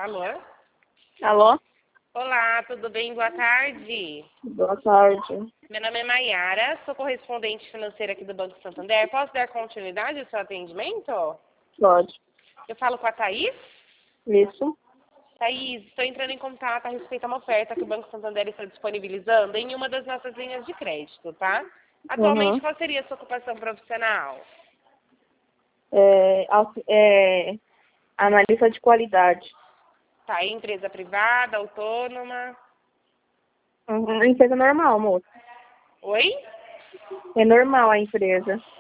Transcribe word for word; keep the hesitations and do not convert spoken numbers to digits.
Alô? Alô? Olá, tudo bem? Boa tarde. Boa tarde. Meu nome é Maiara, sou correspondente financeira aqui do Banco Santander. Posso dar continuidade ao seu atendimento? Pode. Eu falo com a Thaís? Isso? Thaís, estou entrando em contato a respeito a uma oferta que o Banco Santander está disponibilizando em uma das nossas linhas de crédito, tá? Atualmente, Uhum. qual seria a sua ocupação profissional? É, au- é, analista de qualidade. Tá, empresa privada, autônoma? Uhum. Empresa normal, moça. Oi? É normal a empresa.